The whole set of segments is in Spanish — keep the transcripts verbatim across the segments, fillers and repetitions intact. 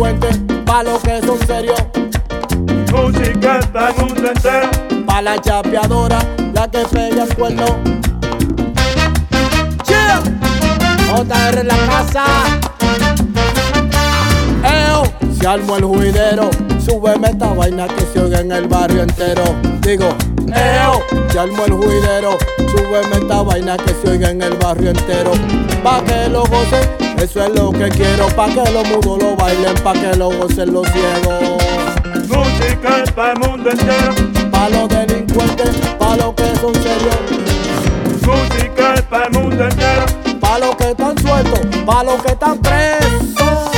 delincuentes, pa' los que son serios. Música para el mundo entero. Pa' la chapeadora, la que pega el cuerno. Yeah. J R en la casa. Eo, se armó el juidero. Súbeme esta vaina que se oiga en el barrio entero. Digo, eo, se armó el juidero. Súbeme esta vaina que se oiga en el barrio entero. Pa' que lo gocen, eso es lo que quiero. Pa' que los mudos lo bailen, pa' que lo gocen los ciegos. Música para el mundo entero. Pa' los delincuentes, pa' los que son serios. Música para el mundo entero. Pa' los que están sueltos, pa' los que están presos.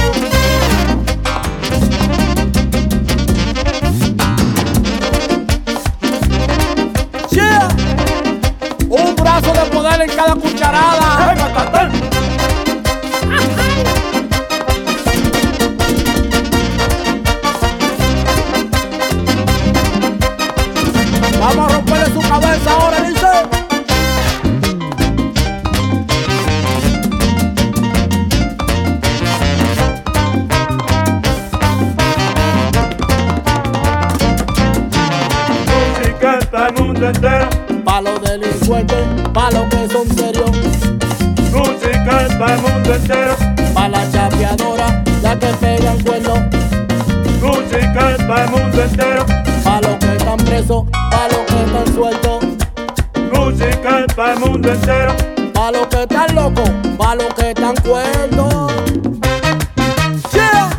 Yeah. Un brazo de poder en cada cucharada. Vamos a romperle su cabeza ahora, dice. Música para el mundo entero. Pa' los delincuentes, pa' los que son serios. Música para el mundo entero. Pa' la chapeadora, la que pega el cuerno. Música para el mundo entero. Pa' los que están presos, pa' los que están sueltos. Música para el mundo entero. Pa' los que están locos, pa' los que están cuerdos. Yeah.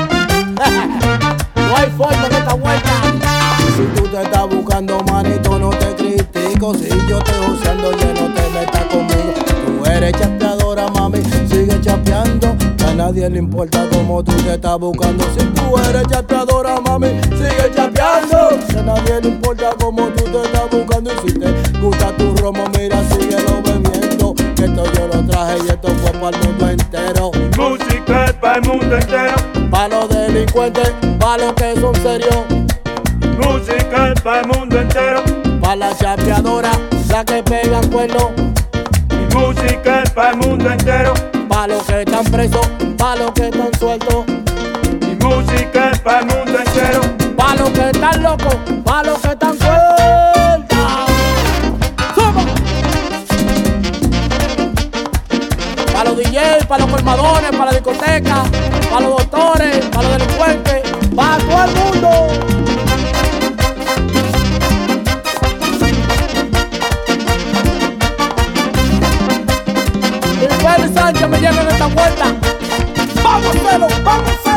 No hay forma en esta vuelta. Si tú te estás buscando, manito, no te critico. Si yo te joseando, ya no te metas conmigo. Tú eres chapeadora, mami, sigue chapeando. Que a nadie le importa cómo tú te estás buscando. Si tú eres chapeadora, mami, sigue chapeando. Que a nadie le importa cómo tú te estás buscando. Y si te gusta tu romo, mira, síguelo bebiendo. Que esto yo lo traje y esto fue para el mundo entero. Música para el mundo entero. Pa' los delincuentes, pa' los que son serios. Música para el mundo entero. Pa' la chapeadora, la que pegan cuernos. Música para el mundo entero. Pa' los que están presos, pa' los que están sueltos. Música para el mundo entero. Pa' los que están locos, pa' los que están sueltos. ¡Suma! Pa' los D J, pa' los colmadones, pa' la discoteca, pa' los doctores, pa' los delincuentes, pa' todo el mundo. Y Félix Sánchez me lleva en esta vuelta. ¡Vamos a hacerlo! ¡Vamos a hacerlo!